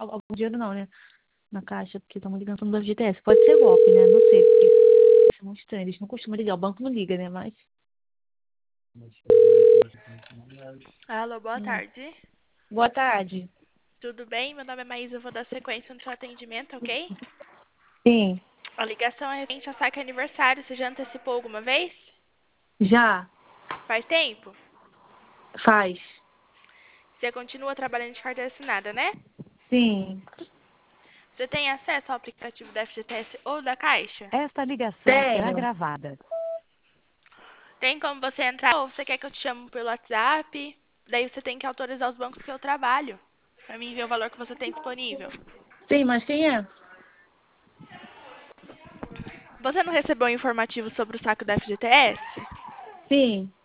algum dinheiro não, né? Na caixa, porque estamos ligando falando do FGTS. Pode ser golpe, né? Não sei, porque isso é muito estranho. Eles não costumam ligar, o banco não liga, né? Mas. Alô, boa tarde. Boa tarde. Tudo bem? Meu nome é Maísa, eu vou dar sequência no seu atendimento, ok? Sim, A ligação é referente ao saque aniversário. Você já antecipou alguma vez? já Faz tempo? faz. Você continua trabalhando de carteira assinada, né? Sim, Você tem acesso ao aplicativo da FGTS ou da Caixa? Esta ligação será tenho. gravada. Tem como você entrar ou você quer que eu te chame pelo WhatsApp? Daí você tem que autorizar os bancos que eu trabalho, para mim ver o valor que você tem disponível. Sim, mas quem é? Você não recebeu um informativo sobre o saque da FGTS? Sim.